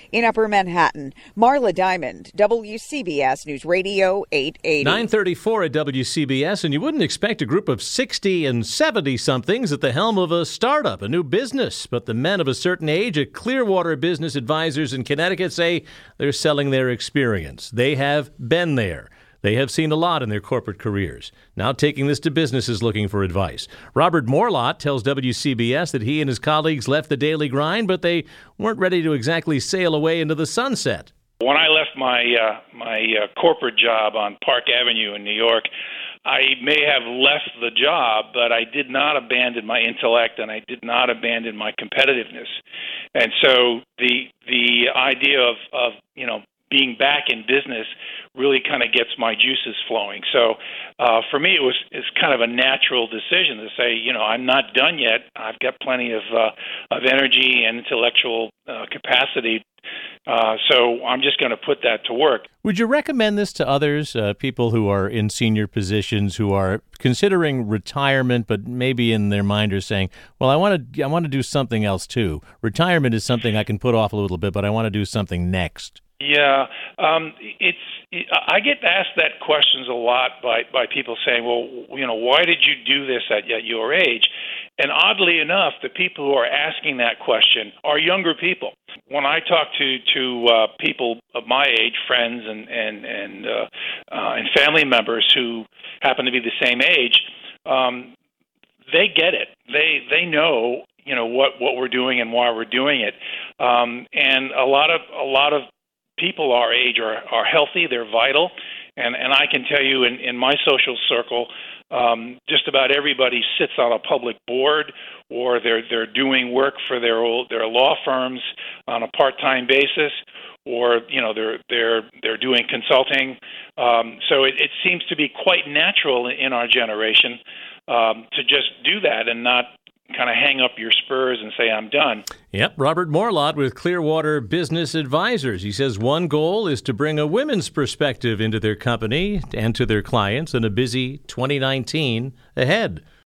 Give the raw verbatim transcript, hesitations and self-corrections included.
in Upper Manhattan. Marla Diamond, W C B S News Radio eight eighty. nine thirty-four at W C B S, and you wouldn't expect a group of sixty and seventy-somethings at the helm of a startup, a new business. But the men of a certain age at Clearwater Business Advisors in Connecticut say they're selling their experience. They have been there. They have seen a lot in their corporate careers. Now taking this to businesses looking for advice. Robert Morlott tells W C B S that he and his colleagues left the daily grind, but they weren't ready to exactly sail away into the sunset. When I left my uh, my uh, corporate job on Park Avenue in New York, I may have left the job, but I did not abandon my intellect and I did not abandon my competitiveness. And so the the idea of, of you know, being back in business really kind of gets my juices flowing. So uh, for me, it was it's kind of a natural decision to say, you know, I'm not done yet. I've got plenty of uh, of energy and intellectual uh, capacity. Uh, so I'm just going to put that to work. Would you recommend this to others, uh, people who are in senior positions, who are considering retirement, but maybe in their mind are saying, well, I want to I want to do something else too. Retirement is something I can put off a little bit, but I want to do something next. Yeah, um, it's. I get asked that questions a lot by, by people saying, well, you know, why did you do this at, at your age? And oddly enough, the people who are asking that question are younger people. When I talk to to uh, people of my age, friends and and and, uh, uh, and family members who happen to be the same age, um, they get it. They they know, you know, what, what we're doing and why we're doing it. Um, and a lot of a lot of people our age are, are healthy, they're vital, and, and I can tell you in, in my social circle, um, just about everybody sits on a public board or they're they're doing work for their old, their law firms on a part-time basis, or you know they're they're they're doing consulting. Um, so it, it seems to be quite natural in our generation um, to just do that and not kind of hang up your spurs and say, I'm done. Yep, Robert Morlott with Clearwater Business Advisors. He says one goal is to bring a women's perspective into their company and to their clients in a busy twenty nineteen ahead.